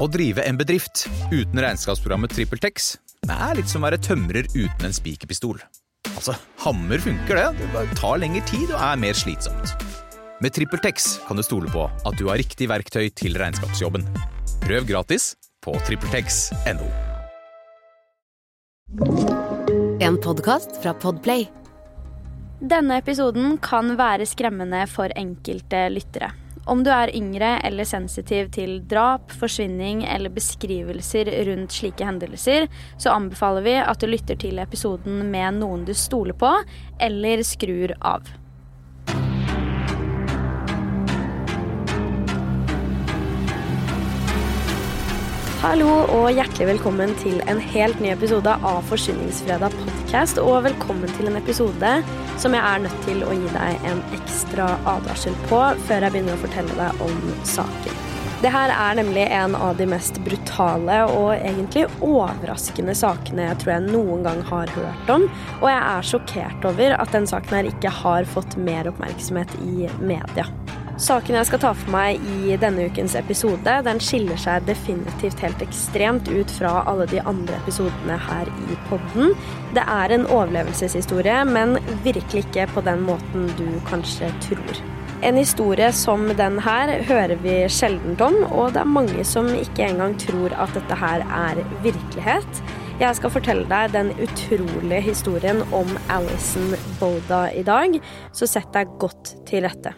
Å drive en bedrift uten regnskapsprogrammet TrippelTex litt som å være tømrer uten en spikerpistol. Altså, hammer funker det, det bare tar lengre tid og mer slitsomt. Med TrippelTex kan du stole på at du har riktig verktøy til regnskapsjobben. Prøv gratis på TrippelTex.no. En podcast fra Podplay. Denne episoden kan være skremmende for enkelte lyttere. Om du yngre eller sensitiv til drap, forsvinning eller beskrivelser rundt slike hendelser, så anbefaler vi at du lytter til episoden med noen du stoler på, eller skrur av. Hallo og hjertelig velkommen til en helt ny episode av Forsvinningsfredag podcast, og velkommen til en episode som jeg nødt til å gi deg en ekstra advarsel på før jeg begynner å fortelle deg om saken. Dette nemlig en av de mest brutale og egentlig overraskende sakene jeg tror jeg noen gang har hørt om, og jeg sjokkert over at den saken her ikke har fått mer oppmerksomhet i media. Saken jeg skal ta for meg i denne ukens episode, den skiller seg definitivt helt ekstremt ut fra alle de andre episodene her i podden. Det en overlevelseshistorie, men virkelig ikke på den måten du kanskje tror. En historie som den her hører vi sjeldent om, og det mange som ikke engang tror at dette her virkelighet. Jeg skal fortelle deg den utrolige historien om Alison Boda i dag, så sett deg godt til rette.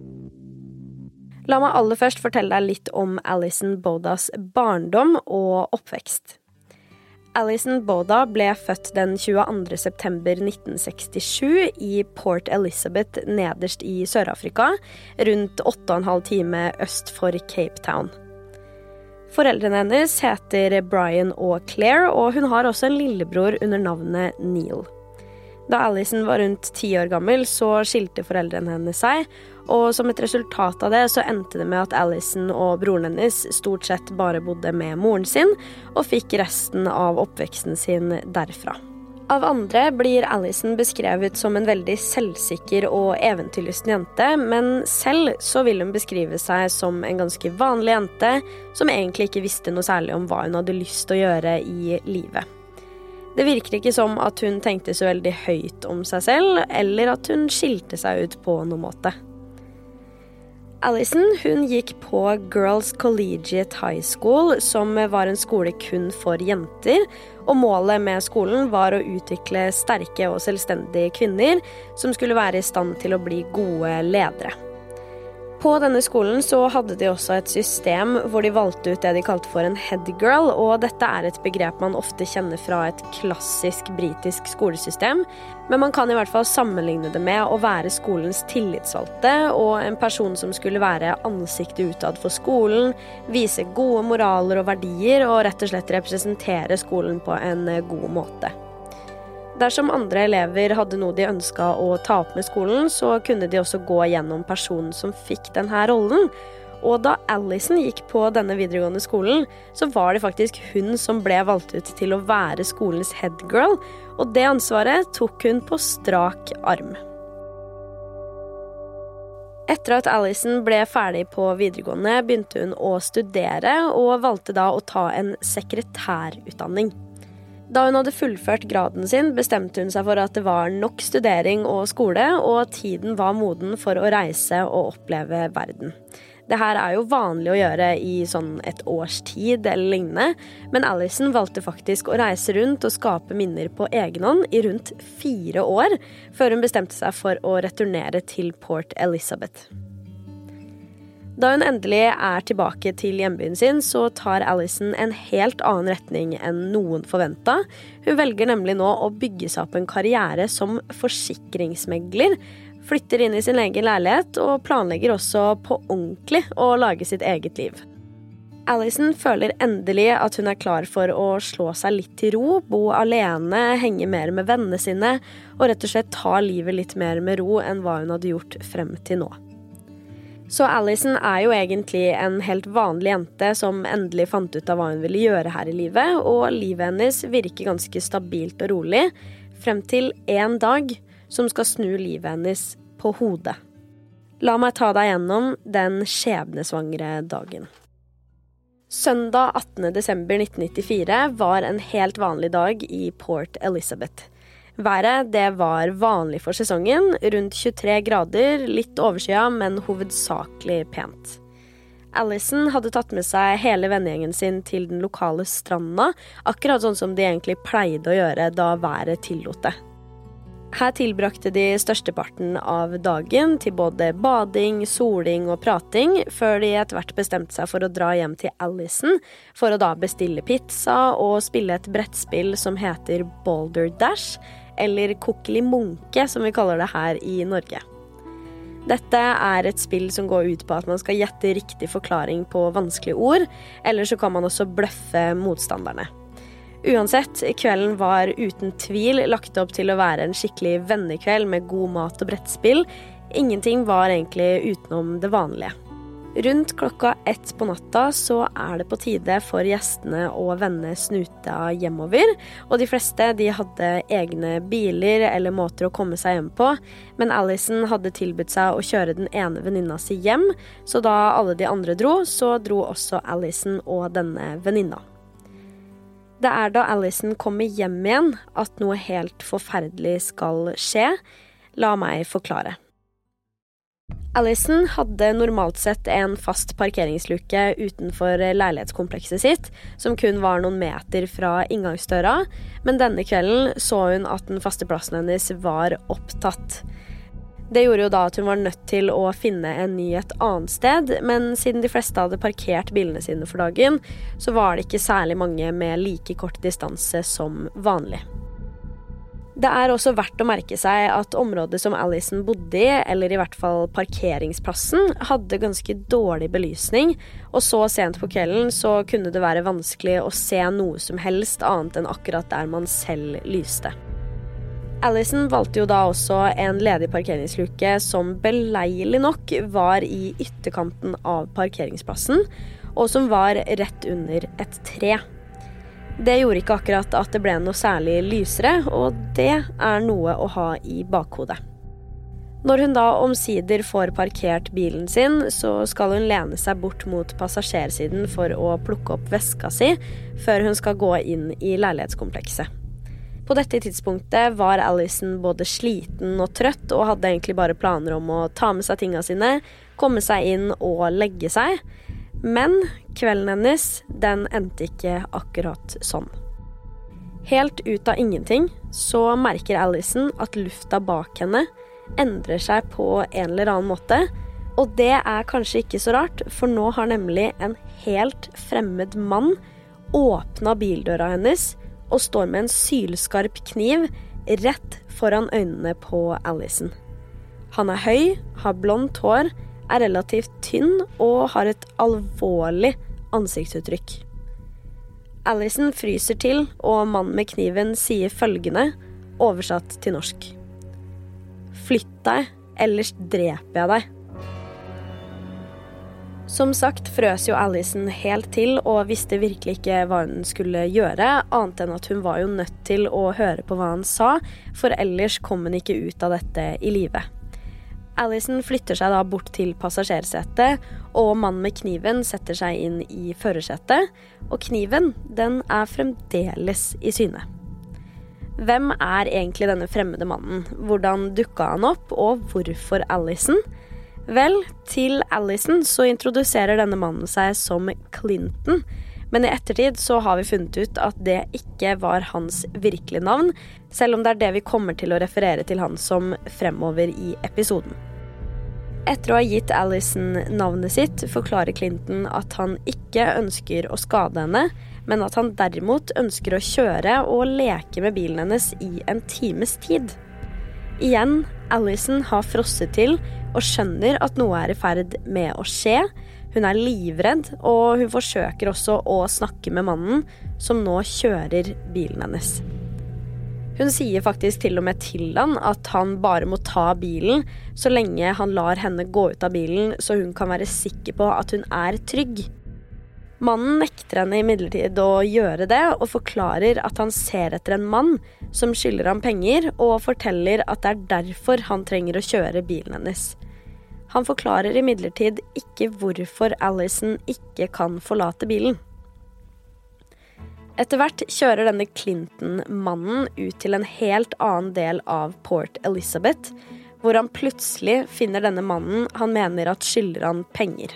La meg aller først fortelle deg litt om Alison Bodas barndom og oppvekst. Alison Boda ble født den 22. september 1967 i Port Elizabeth nederst i Sør-Afrika, rundt 8,5 time øst for Cape Town. Foreldrene hennes heter Brian og Claire, og hun har også en lillebror under navnet Neil. Da Alison var rundt 10 år gammel, så skilte foreldrene hennes seg, og som et resultat av det så endte det med at Alison og broren hennes stort sett bare bodde med moren sin, og fikk resten av oppveksten sin derfra. Av andre blir Alison beskrevet som en veldig selvsikker og eventyrlysten jente, men selv så vil hun beskrive seg som en ganske vanlig jente, som egentlig ikke visste noe særlig om hva hun hadde lyst til å gjøre i livet. Det virker ikke som at hun tenkte så veldig høyt om seg selv, eller at hun skilte seg ut på noen måte. Alison, hun gikk på Girls Collegiate High School, som var en skole kun for jenter, og målet med skolen var å utvikle sterke og selvstendige kvinner som skulle være i stand til å bli gode ledere. På denne skolen så hadde de også et system hvor de valgte ut det de kalte for en head girl, og dette et begrep man ofte kjenner fra et klassisk britisk skolesystem, men man kan i hvert fall sammenligne det med å være skolens tillitsvalgte, og en person som skulle være ansiktet utad for skolen, vise gode moraler og verdier, og rett og slett representere skolen på en god måte. Dersom andre elever hadde noe de ønsket å ta opp med skolen, så kunne de også gå gjennom personen som fikk denne rollen. Og da Alison gikk på denne videregående skolen, så var det faktisk hun som ble valgt ut til å være skolens head girl, og det ansvaret tok hun på strak arm. Etter at Alison ble ferdig på videregående, begynte hun å studere, og valgte da å ta en sekretærutdanning. Da hun hadde fullført graden sin, bestemte hun seg for at det var nok studering og skole, og tiden var moden for å reise og oppleve verden. Dette jo vanlig å gjøre i sånn et års tid eller lignende, men Alison valgte faktisk å reise rundt og skape minner på egen hånd i rundt 4 år, før hun bestemte seg for å returnere til Port Elizabeth. Da hun endelig tilbake til hjembyen sin, så tar Alison en helt annen retning enn noen forventet. Hun velger nemlig nå å bygge seg opp en karriere som forsikringsmegler, flytter inn i sin egen leilighet og planlegger også på ordentlig å lage sitt eget liv. Alison føler endelig at hun klar for å slå seg litt til ro, bo alene, henge mer med vennene sine, og rett og slett ta livet litt mer med ro enn hva hun hadde gjort frem til nå. Så Alison jo egentlig en helt vanlig jente som endelig fant ut av hva hun ville gjøre her i livet, og livet hennes virker ganske stabilt og rolig, frem til en dag som skal snu livet hennes på hodet. La meg ta deg gjennom den skjebnesvangre dagen. Søndag 18. desember 1994 var en helt vanlig dag i Port Elizabeth. Været det var vanlig for sesongen, rundt 23 grader, litt overskya, men hovedsakelig pent. Allison hadde tatt med seg hele vennegjengen sin til den lokale stranda, akkurat sånn som de egentlig pleide å gjøre da været tillot det. Her tilbrakte de størsteparten av dagen til både bading, soling og prating, før de etter hvert bestemte seg for å dra hjem til Allison, for å da bestille pizza og spille et brettspill som heter Boulder Dash, eller Kokkeli Munke, som vi kaller det her i Norge. Dette er et spill som går ut på at man skal gjette riktig forklaring på vanskelige ord, eller så kan man også bløffe motstanderne. Uansett, kvelden var uten tvil lagt opp til å være en skikkelig vennekveld med god mat og brettspill. Ingenting var egentlig utenom det vanlige. Rundt klokka 1 på natta så er det på tide for gjestene å vende snuta hjemover, og de fleste de hadde egne biler eller måter å komme seg hjem på, men Allison hadde tilbudt seg å kjøre den ene venninna si hjem, så da alle de andre dro, så dro også Allison og denne venninna. Det er da Allison kommer hjem igjen at noe helt forferdelig skal skje. La meg forklare. Allison hadde normalt sett en fast parkeringsluke utenfor leilighetskomplekset sitt, som kun var noen meter fra inngangsdøra, men denne kvelden så hun at den faste plassen hennes var opptatt. Det gjorde jo da at hun var nødt til å finne en ny et annet sted, men siden de fleste hadde parkert bilene sine for dagen, så var det ikke særlig mange med like kort distanse som vanlig. Det er også verdt å merke seg at området som Allison bodde i, eller i hvert fall parkeringsplassen, hadde ganske dårlig belysning, og så sent på kvelden så kunne det være vanskelig å se noe som helst annet enn akkurat der man selv lyste. Allison valgte jo da også en ledig parkeringsluke som beleilig nok var i ytterkanten av parkeringsplassen, og som var rett under et tre. Det gjorde ikke akkurat at det ble noe særlig lysere, og det er noe å ha i bakhodet. Når hun da omsider får parkert bilen sin, så skal hun lene seg bort mot passasjersiden for å plukke opp veska si, før hun skal gå inn i leilighetskomplekset. På dette tidspunktet var Allison både sliten og trøtt, og hadde egentlig bare planer om å ta med seg tingene sine, komme seg inn og legge seg. Men kvelden hennes, den endte ikke akkurat sånn. Helt ut av ingenting så merker Allison at lufta bak henne endrer seg på en eller annen måte, og det er kanskje ikke så rart, for nå har nemlig en helt fremmed mann åpnet bildøra hennes og står med en sylskarp kniv rett foran øynene på Allison. Han er høy, har blondt hår, er relativt tynn og har et alvorlig ansiktsuttrykk. Allison fryser til, og mannen med kniven sier følgende, oversatt til norsk. Flytt deg, ellers dreper jeg deg. Som sagt frøs jo Allison helt til og visste virkelig ikke hva hun skulle gjøre, annet enn at hun var jo nødt til å høre på hva han sa, for ellers kom hun ikke ut av dette i live. Allison flytter seg da bort til passasjersetet, og mannen med kniven setter seg inn i førersetet, og kniven, den er fremdeles i syne. Hvem er egentlig denne fremmede mannen? Hvordan dukket han opp, og hvorfor Allison? Vel, til Allison så introduserer denne mannen seg som Clinton, men i ettertid så har vi funnet ut at det ikke var hans virkelige navn, selv om det er det vi kommer til å referere til han som fremover i episoden. Etter å ha gitt Allison navnet sitt, forklarer Clinton at han ikke ønsker å skade henne, men at han derimot ønsker å kjøre og leke med bilen hennes i en times tid. Igjen, Allison har frosset til og skjønner at noe er i ferd med å skje. Hun er livredd, og hun forsøker også å snakke med mannen som nå kjører bilen hennes. Hun sier faktisk til og med til han at han bare må ta bilen så lenge han lar henne gå ut av bilen, så hun kan være sikker på at hun er trygg. Mannen nekter henne imidlertid å gjøre det, og forklarer at han ser etter en mann som skylder ham penger, og forteller at det er derfor han trenger å kjøre bilen hennes. Han forklarer imidlertid ikke hvorfor Allison ikke kan forlate bilen. Etter hvert kjører denne Clinton-mannen ut til en helt annen del av Port Elizabeth, hvor han plutselig finner denne mannen han mener at skylder han penger.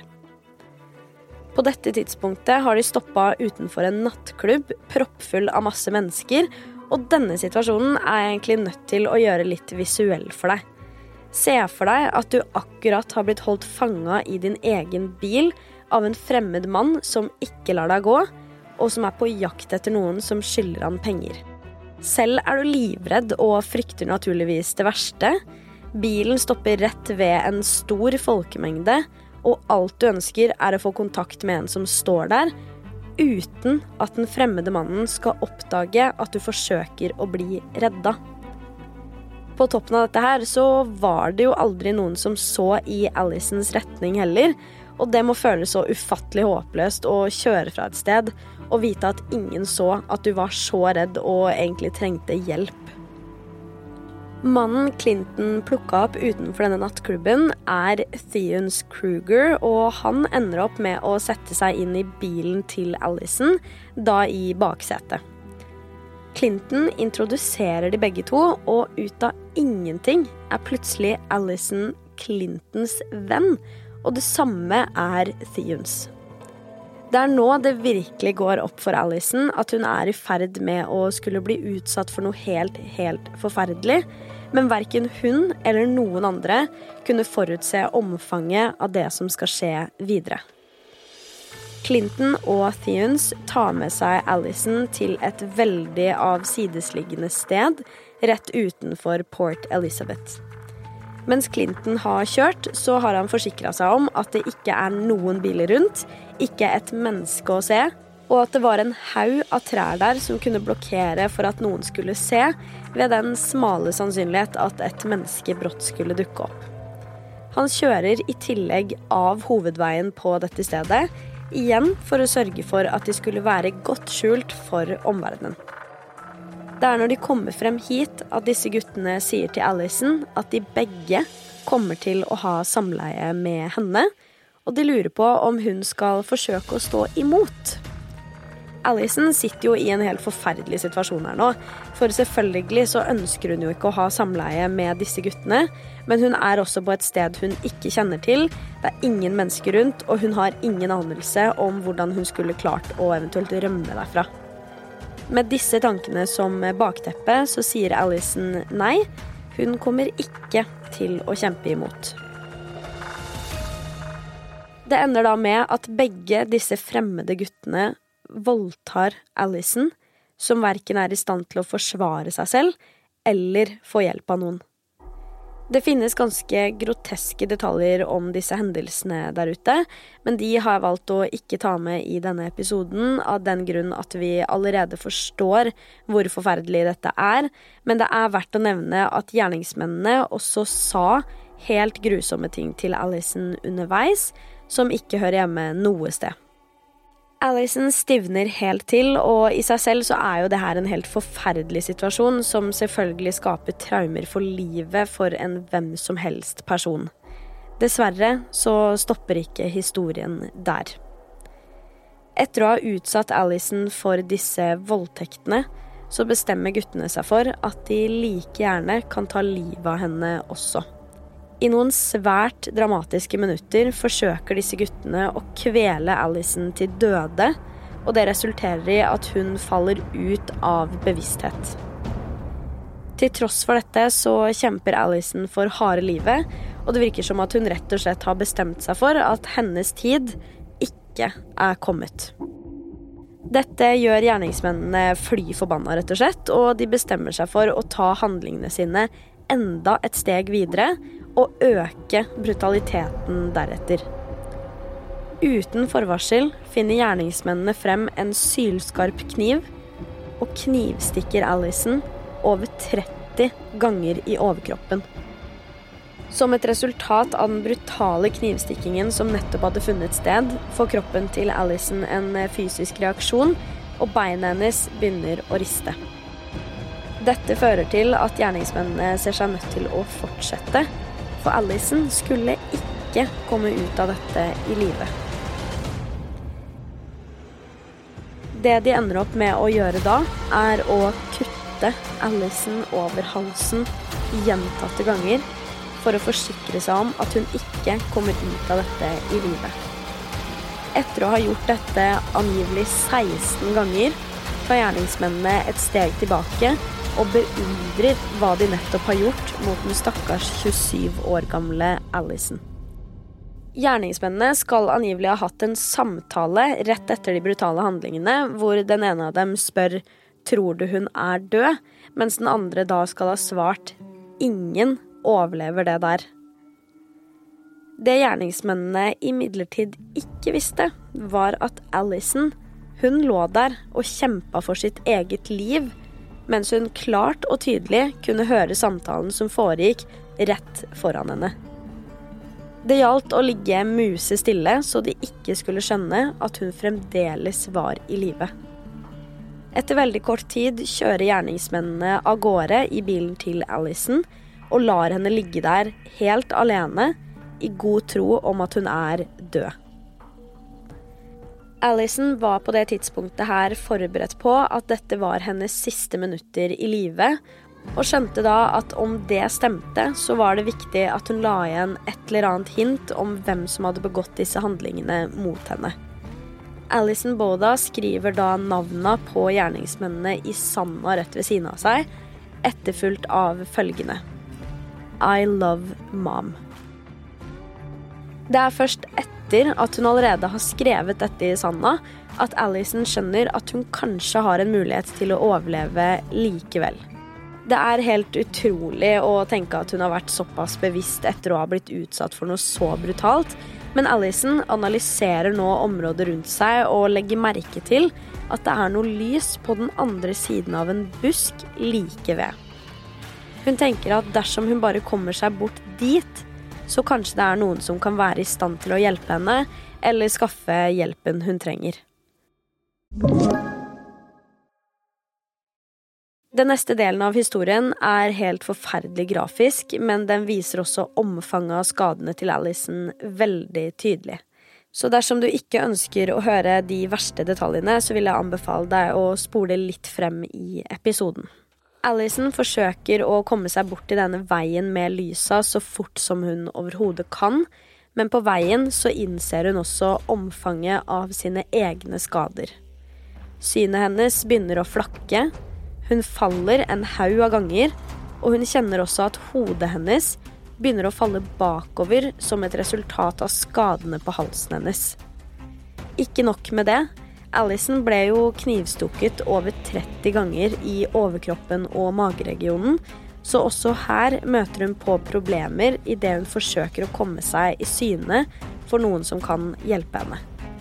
På dette tidspunktet har de stoppet utenfor en nattklubb proppfull av masse mennesker, og denne situasjonen er egentlig nødt til å gjøre litt visuell for deg. Se for deg at du akkurat har blitt holdt fanget i din egen bil av en fremmed mann som ikke lar deg gå, og som er på jakt etter noen som skylder han penger. Selv er du livredd og frykter naturligvis det verste. Bilen stopper rett ved en stor folkemengde, og alt du ønsker er å få kontakt med en som står der, uten at den fremmede mannen skal oppdage at du forsøker å bli redda. På toppen av dette her så var det jo aldri noen som så i Allisons retning heller, og det må føles så ufattelig håpløst å kjøre fra et sted og vite at ingen så at du var så redd og egentlig trengte hjelp. Mannen Clinton plukket opp utenfor denne nattklubben er Theons Kruger, og han ender opp med å sette seg inn i bilen til Allison, da i baksetet. Clinton introduserer de begge to, og ut av ingenting er plutselig Allison Clintons venn, og det samme er Theons. Det er nå det virkelig går opp for Allison at hun er i ferd med å skulle bli utsatt for noe helt forferdelig, men hverken hun eller noen andre kunne forutse omfanget av det som skal skje videre. Clinton og Theons tar med seg Allison til et veldig avsidesliggende sted rett utenfor Port Elizabeth. Mens Clinton har kjørt, så har han forsikret seg om at det ikke er noen biler rundt, ikke et menneske å se, og at det var en haug av trær der som kunne blokkere for at noen skulle se, ved den smale sannsynlighet at et menneske brått skulle dukke opp. Han kjører i tillegg av hovedveien på dette stedet, igjen for å sørge for at de skulle være godt skjult for omverdenen. Det er når de kommer frem hit at disse guttene sier til Allison at de begge kommer til å ha samleie med henne, og de lurer på om hun skal forsøke å stå imot. Allison sitter jo i en helt forferdelig situasjon her nå, for selvfølgelig så ønsker hun jo ikke å ha samleie med disse guttene, men hun er også på et sted hun ikke kjenner til, det er ingen mennesker rundt, og hun har ingen anelse om hvordan hun skulle klart å eventuelt rømme derfra. Med disse tankene som bakteppe så sier Allison nei, hun kommer ikke til å kjempe imot. Det ender da med at begge disse fremmede guttene voldtar Allison, som hverken er i stand til å forsvare seg selv eller få hjelp av noen. Det finnes ganske groteske detaljer om disse hendelsene der ute, men de har jeg valgt å ikke ta med i denne episoden av den grunn at vi allerede forstår hvor forferdelig dette er, men det er verdt å nevne at gjerningsmennene også sa helt grusomme ting til Allison underveis, som ikke hører hjemme noe sted. Allison stivner helt til, og i seg selv så er jo det her en helt forferdelig situasjon som selvfølgelig skaper traumer for livet for en hvem som helst person. Dessverre så stopper ikke historien der. Etter å ha utsatt Allison for disse voldtektene, så bestemmer guttene seg for at de like gjerne kan ta livet av henne også. I noen svært dramatiske minutter forsøker disse guttene å kvele Allison til døde, og det resulterer i at hun faller ut av bevissthet. Til tross for dette så kjemper Allison for harde livet, og det virker som at hun rett og slett har bestemt seg for at hennes tid ikke er kommet. Dette gjør gjerningsmennene fly forbanna rett og slett, og de bestemmer seg for å ta handlingene sine enda et steg videre, og øke brutaliteten deretter. Uten forvarsel finner gjerningsmennene frem en sylskarp kniv og knivstikker Allison over 30 ganger i overkroppen. Som et resultat av den brutale knivstikkingen som nettopp hadde funnet sted, får kroppen til Allison en fysisk reaksjon, og beina hennes begynner å riste. Dette fører til at gjerningsmennene ser seg nødt til å fortsette, for Allison skulle ikke ikke komme ut av dette i live. Det de ender opp med å gjøre da, å kutte Allison over halsen gjentatte ganger for å forsikre seg om at hun ikke kommer ut av dette i live. Etter å ha gjort dette angivelig 16 ganger, tar gjerningsmennene et steg tilbake og beundrer hva de nettopp har gjort mot den stakkars 27 år gamle Allison. Gjerningsmennene skal angivelig ha hatt en samtale rett etter de brutale handlingene, hvor den ene av dem spør «Tror du hun død?», mens den andre da skal ha svart «Ingen overlever det der». Det gjerningsmennene imidlertid ikke visste, var at Allison, hun lå der og kjempet for sitt eget liv, mens hun klart og tydelig kunne høre samtalen som foregikk rett foran henne. Det gjaldt å ligge musestille så de ikke skulle skjønne at hun fremdeles var i live. Etter veldig kort tid kjører gjerningsmennene av gårde i bilen til Allison og lar henne ligge der helt alene i god tro om at hun død. Allison var på det tidspunktet her forberedt på at dette var hennes siste minutter i live, og skjønte da at om det stemte, så var det viktig at hun la igjen et eller annet hint om hvem som hadde begått disse handlingene mot henne. Allison Boda skriver da navnene på gjerningsmennene i sanda rett ved siden av seg, etterfulgt av følgende: I love mom. Det først etter at hun allerede har skrevet dette i sanda, at Allison skjønner at hun kanskje har en mulighet til å overleve likevel. Det helt utrolig å tenke at hun har vært såpass bevisst etter å ha blitt utsatt for noe så brutalt, men Allison analyserer nå området rundt seg og legger merke til at det noe lys på den andre siden av en busk like ved. Hun tenker at dersom hun bare kommer seg bort dit, så kanskje det noen som kan være i stand til å hjelpe henne, eller skaffe hjelpen hun trenger. Den neste delen av historien helt forferdelig grafisk, men den viser også omfanget av skadene til Allison veldig tydelig. Så dersom du ikke ønsker å høre de verste detaljene, så vil jeg anbefale deg å spole litt frem i episoden. Allison forsøker å komme seg bort til denne veien med lysa så fort som hun overhodet kan, men på veien så innser hun også omfanget av sine egne skader. Synet hennes begynner å flakke, hun faller en haug av ganger, og hun kjenner også at hodet hennes begynner å falle bakover som et resultat av skadene på halsen hennes. Ikke nok med det, Allison ble jo knivstukket over 30 ganger i overkroppen og mageregionen, så også her møter hun på problemer i det hun forsøker å komme seg i syne for noen som kan hjelpe henne.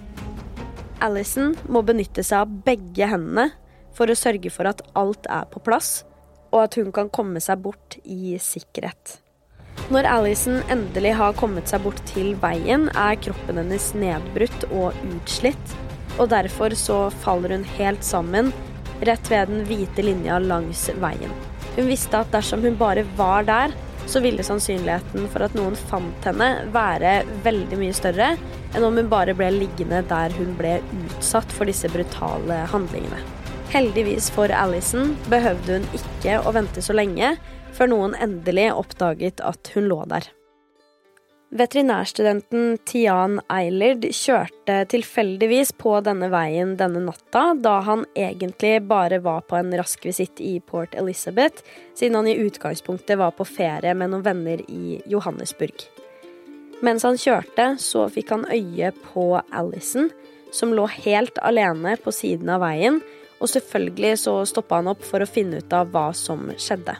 Allison må benytte seg av begge hendene for å sørge for at alt på plass, og at hun kan komme seg bort i sikkerhet. Når Allison endelig har kommet seg bort til veien, kroppen hennes nedbrutt og utslitt, og derfor så faller hun helt sammen rett ved den hvite linja langs veien. Hun visste at dersom hun bare var der, så ville sannsynligheten for at noen fant henne være veldig mye større enn om hun bare ble liggende der hun ble utsatt for disse brutale handlingene. Heldigvis for Allison behøvde hun ikke å vente så lenge før noen endelig oppdaget at hun lå der. Veterinærstudenten Tian Eilert kjørte tilfeldigvis på denne veien denne natta, da han egentlig bare var på en rask visitt i Port Elizabeth, siden han i utgangspunktet var på ferie med noen venner i Johannesburg. Mens han kjørte, så fikk han øye på Allison, som lå helt alene på siden av veien, og selvfølgelig så stoppet han opp for å finne ut av hva som skjedde.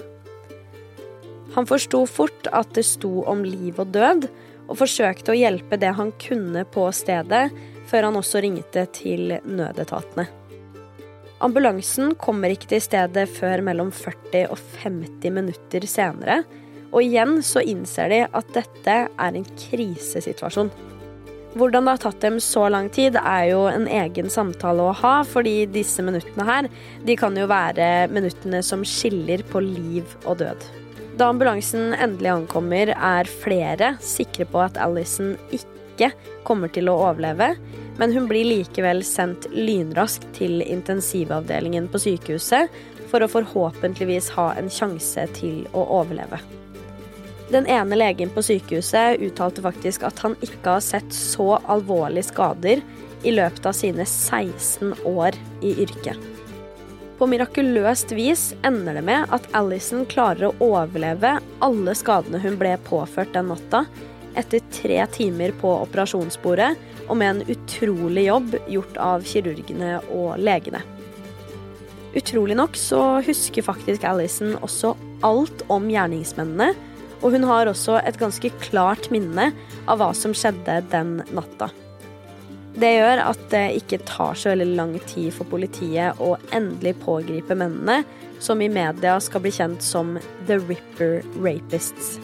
Han forstod fort at det sto om liv og død, og forsøkte å hjelpe det han kunne på stedet, før han også ringte til nødetatene. Ambulansen kommer ikke til stedet før mellom 40 og 50 minutter senere, og igjen så innser de at dette en krisesituasjon. Hvordan det har tatt dem så lang tid jo en egen samtale å ha, fordi disse minuttene her, de kan jo være minuttene som skiller på liv og død. Da ambulansen endelig ankommer, flere sikre på at Allison ikke kommer til å overleve, men hun blir likevel sendt lynraskt til intensivavdelingen på sykehuset for å forhåpentligvis ha en sjanse til å overleve. Den ene legen på sykehuset uttalte faktisk at han ikke har sett så alvorlige skader i løpet av sine 16 år i yrket. På mirakuløst vis ender det med at Allison klarer å overleve alle skadene hun ble påført den natta, etter 3 timer på operasjonsbordet og med en utrolig jobb gjort av kirurgene og legene. Utrolig nok så husker faktisk Allison også alt om gjerningsmennene, og hun har også et ganske klart minne av hva som skjedde den natta. Det gjør at det ikke tar så veldig lang tid for politiet å endelig pågripe mennene, som i media skal bli kjent som The Ripper Rapists.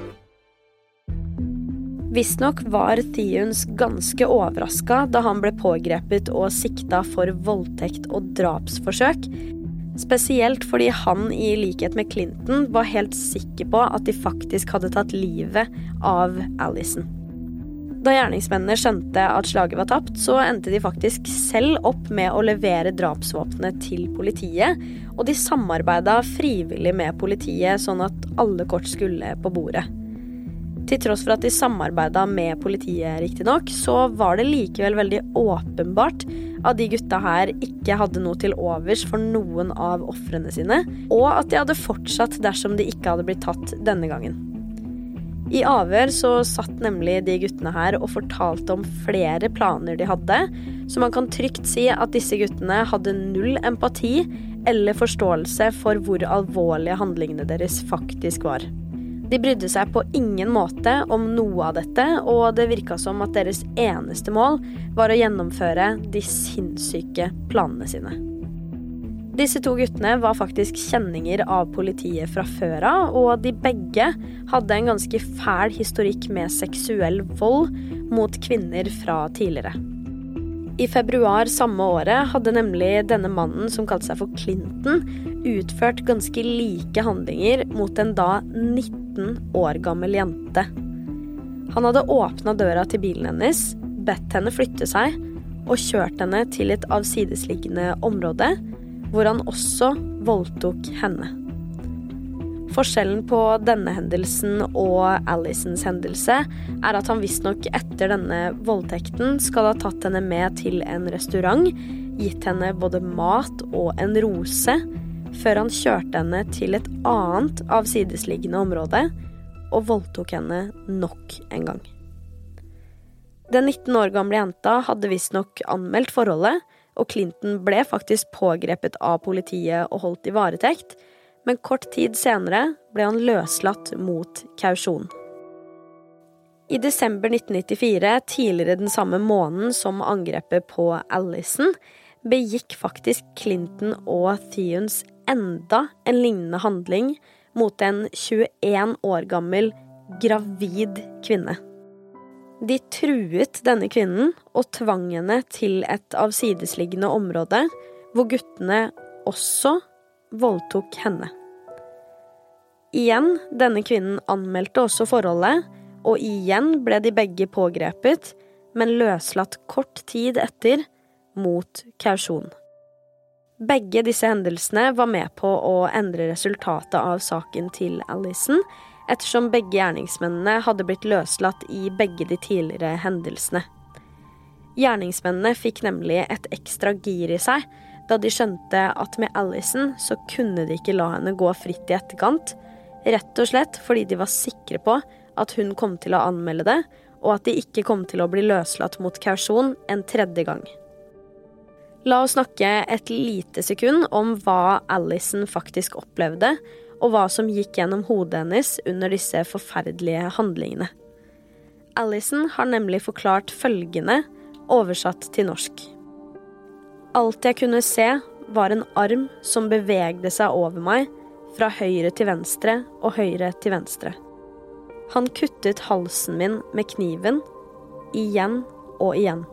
Visstnok var Theuns ganske overrasket da han ble pågrepet og siktet for voldtekt og drapsforsøk, spesielt fordi han i likhet med Clinton var helt sikker på at de faktisk hadde tatt livet av Allison. Da gjerningsmennene skjønte at slaget var tapt, så endte de faktisk selv opp med å levere drapsvåpnet til politiet, og de samarbeidet frivillig med politiet sånn at alle kort skulle på bordet. Til tross for at de samarbeidet med politiet riktig nok, så var det likevel veldig åpenbart at de gutta her ikke hadde noe til overs for noen av ofrene sine, og at de hadde fortsatt dersom de ikke hadde blitt tatt denne gangen. I avhør så satt nemlig de guttene her og fortalte om flere planer de hadde, så man kan trygt si at disse guttene hadde null empati eller forståelse for hvor alvorlige handlingene deres faktisk var. De brydde seg på ingen måte om noe av dette, og det virket som at deres eneste mål var å gjennomføre de sinnssyke planene sine. Disse 2 guttene var faktisk kjenninger av politiet fra før av, og de begge hadde en ganske fæl historikk med seksuell vold mot kvinner fra tidligere. I februar samme året hadde nemlig denne mannen som kalte seg for Clinton utført ganske like handlinger mot en da 19 år gammel jente. Han hadde åpnet døra til bilen hennes, bedt henne flytte seg og kjørt henne til et avsidesliggende område, hvor han også voldtok henne. Forskjellen på denne hendelsen og Allisons hendelse at han visstnok etter denne voldtekten skal ha tatt henne med til en restaurant, gitt henne både mat og en rose, før han kjørte henne til et annet avsidesliggende område og voldtok henne nok en gang. Den 19 år gamle jenta hadde visstnok anmeldt forholdet, og Clinton ble faktisk pågrepet av politiet og holdt i varetekt, men kort tid senere ble han løslatt mot kausjon. I desember 1994, tidligere den samme måneden som angrepet på Allison, begikk faktisk Clinton og Theuns enda en lignende handling mot en 21 år gammel gravid kvinne. De truet denne kvinnen og tvang henne til et avsidesliggende område, hvor guttene også voldtok henne. Igjen, denne kvinnen anmeldte også forholdet, og igjen ble de begge pågrepet, men løslatt kort tid etter mot kausjon. Begge disse hendelsene var med på å endre resultatet av saken til Allison, ettersom begge gjerningsmennene hadde blitt løslatt i begge de tidligere hendelsene. Gjerningsmennene fikk nemlig et ekstra gir i seg, da de skjønte at med Allison så kunne de ikke la henne gå fritt i etterkant, rett og slett fordi de var sikre på at hun kom til å anmelde det, og at de ikke kom til å bli løslatt mot kausjon en tredje gang. La oss snakke et lite sekund om hva Allison faktisk opplevde, og hva som gikk gjennom hodet hennes under disse forferdelige handlingene. Allison har nemlig forklart følgende, oversatt til norsk. Alt jeg kunne se var en arm som bevegde seg over meg, fra høyre til venstre og høyre til venstre. Han kuttet halsen min med kniven, igjen og igjen.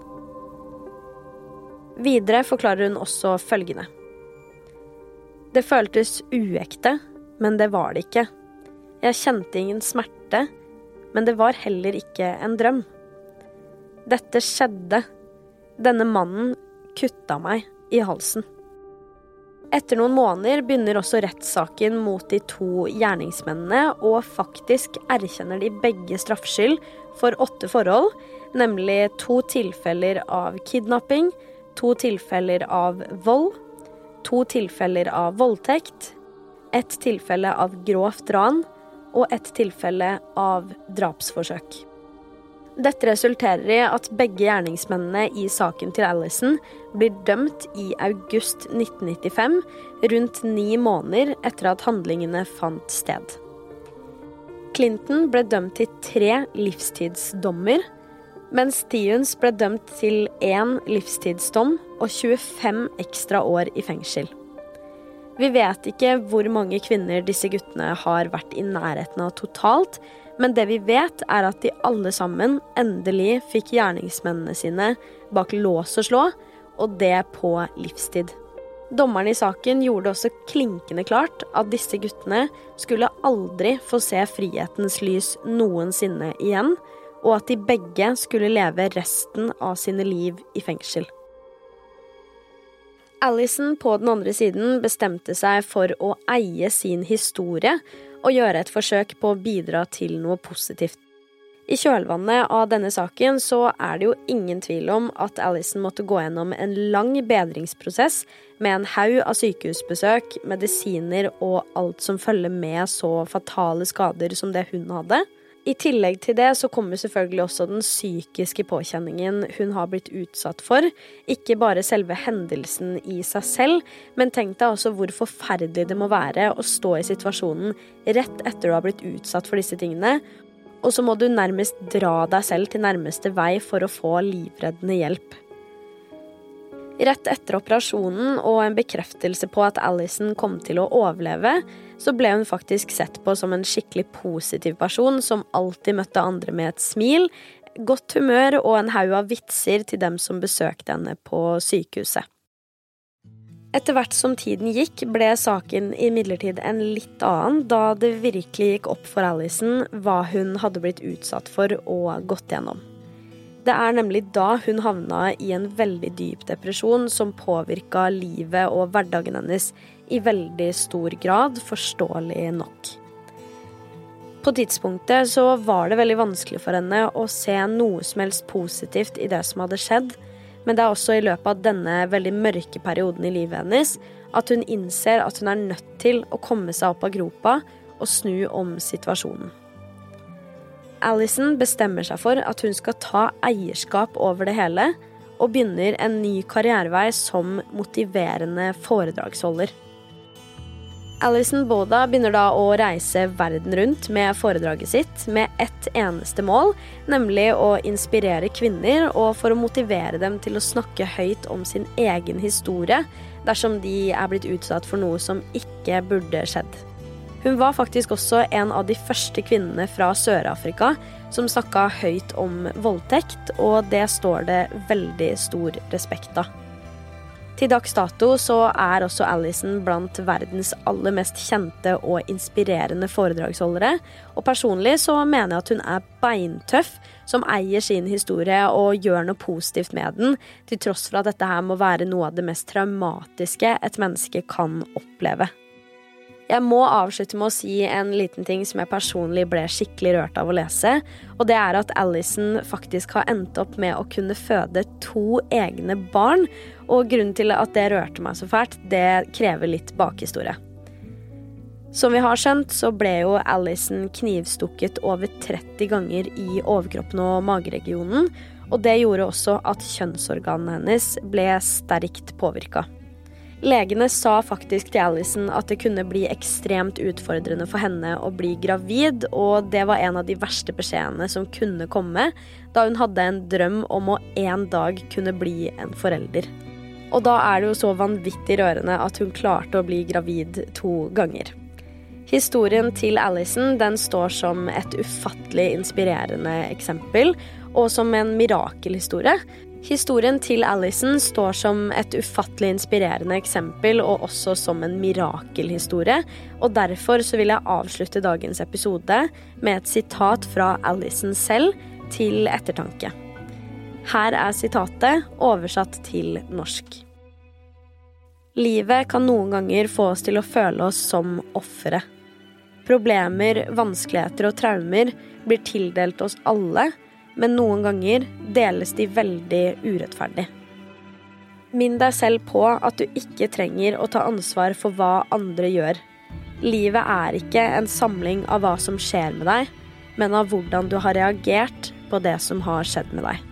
Videre forklarer hun også følgende. Det føltes uekte, men det var det ikke. Jeg kjente ingen smerte, men det var heller ikke en drøm. Dette skjedde. Denne mannen kutta meg i halsen. Etter noen måneder begynner også rettssaken mot de 2 gjerningsmennene, og faktisk erkjenner de begge straffskyld for 8 forhold, nemlig 2 tilfeller av kidnapping, 2 tilfeller av vold, 2 tilfeller av voldtekt, 1 tilfelle av grovt ran og 1 tilfelle av drapsforsøk. Dette resulterer i at begge gjerningsmennene i saken til Allison blir dømt i august 1995, rundt 9 måneder etter at handlingene fant sted. Clinton ble dømt til 3 livstidsdommer, mens Stevens ble dømt til 1 livstidsdom og 25 ekstra år i fengsel. Vi vet ikke hvor mange kvinner disse guttene har vært i nærheten av totalt, men det vi vet at de alle sammen endelig fikk gjerningsmennene sine bak lås og slå, og det på livstid. Dommeren i saken gjorde også klinkende klart at disse guttene skulle aldri få se frihetens lys noensinne igjen, og at de begge skulle leve resten av sine liv i fengsel. Allison på den andre siden bestemte seg for å eie sin historie og gjøre et forsøk på å bidra til noe positivt. I kjølvannet av denne saken så det jo ingen tvil om at Allison måtte gå gjennom en lang bedringsprosess med en haug av sykehusbesøk, medisiner og alt som følger med så fatale skader som det hun hadde. I tillegg til det så kommer selvfølgelig også den psykiske påkjenningen hun har blitt utsatt for. Ikke bare selve hendelsen i seg selv, men tenk deg også hvor forferdelig det må være å stå i situasjonen rett etter du har blitt utsatt for disse tingene, og så må du nærmest dra deg selv til nærmeste vei for å få livreddende hjelp. Rett etter operasjonen og en bekreftelse på at Allison kom til å overleve, så ble hun faktisk sett på som en skikkelig positiv person som alltid møtte andre med et smil, godt humør og en haug av vitser til dem som besøkte henne på sykehuset. Etter hvert som tiden gikk, ble saken imidlertid en litt annen, da det virkelig gikk opp for Allison hva hun hadde blitt utsatt for og gått gjennom. Det nemlig da hun havna i en veldig dyp depresjon som påvirket livet og hverdagen hennes i veldig stor grad, forståelig nok. På tidspunktet så var det veldig vanskelig for henne å se noe som helst positivt i det som hadde skjedd, men det også i løpet av denne veldig mørke perioden i livet hennes at hun innser at hun nødt til å komme seg opp av gropa og snu om situasjonen. Allison bestemmer seg for at hun skal ta eierskap over det hele, og begynner en ny karrierevei som motiverende foredragsholder. Allison Boda begynner da å reise verden rundt med foredraget sitt med ett eneste mål, nemlig å inspirere kvinner og for å motivere dem til å snakke høyt om sin egen historie dersom de blitt utsatt for noe som ikke burde skjedd. Hun var faktisk også en av de første kvinnene fra Sør-Afrika som snakket høyt om voldtekt, og det står det veldig stor respekt av. Til dags dato så også Allison blant verdens aller mest kjente og inspirerende foredragsholdere, og personlig så mener jeg at hun beintøff som eier sin historie og gjør noe positivt med den, til tross for at dette her må være noe av det mest traumatiske et menneske kan oppleve. Jeg må avslutte med å si en liten ting som jeg personlig ble skikkelig rørt av å lese, og det at Allison faktisk har endt opp med å kunne føde 2 egne barn, og grunnen til at det rørte meg så fælt, det krever litt bakhistorie. Som vi har skjønt, så ble jo Allison knivstukket over 30 ganger i overkroppen og mageregionen, og det gjorde også at kjønnsorganene hennes ble sterkt påvirket. Legene sa faktisk til Allison at det kunne bli ekstremt utfordrende for henne å bli gravid, og det var en av de verste beskjedene som kunne komme, da hun hadde en drøm om å en dag kunne bli en forelder. Og da det jo så vanvittig rørende at hun klarte å bli gravid 2 ganger. Historien til Allison, den står som et ufattelig inspirerende eksempel, og som en mirakelhistorie. Historien til Alison står som et ufattelig inspirerende eksempel og også som en mirakelhistorie, og derfor så vil jeg avslutte dagens episode med et sitat fra Alison selv til ettertanke. Her sitatet oversatt til norsk. Livet kan noen ganger få oss til å føle oss som offere. Problemer, vanskeligheter og traumer blir tildelt oss alle, men noen ganger deles de veldig urettferdig. Minn deg selv på at du ikke trenger å ta ansvar for hva andre gjør. Livet ikke en samling av hva som skjer med deg, men av hvordan du har reagert på det som har skjedd med deg.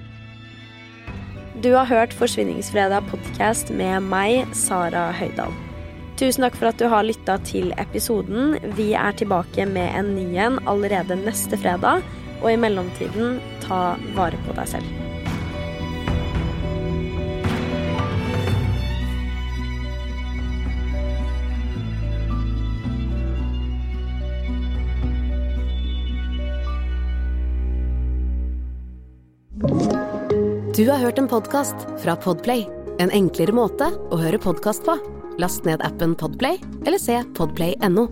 Du har hørt Forsvinningsfredag podcast med meg, Sara Høydal. Tusen takk for at du har lyttet til episoden. Vi tilbake med en ny en allerede neste fredag, og i mellomtiden, ta vare på deg selv. Du har hørt en podcast fra Podplay. En enklere måte å høre podcast på. Last ned appen Podplay, eller se podplay.no.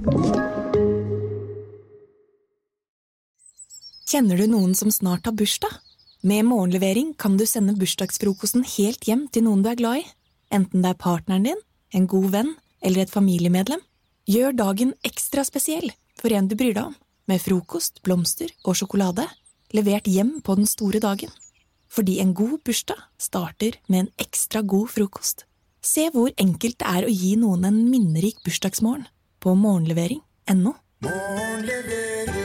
Kjenner du noen som snart har bursdag? Med morgenlevering kan du sende bursdagsfrokosten helt hjem til noen du glad i. Enten det partneren din, en god venn eller et familiemedlem. Gjør dagen ekstra spesiell for en du bryr deg om. Med frokost, blomster og sjokolade. Levert hjem på den store dagen. Fordi en god bursdag starter med en ekstra god frokost. Se hvor enkelt det å gi noen en minnerik bursdagsmorgen på morgenlevering.no. Morgenlevering.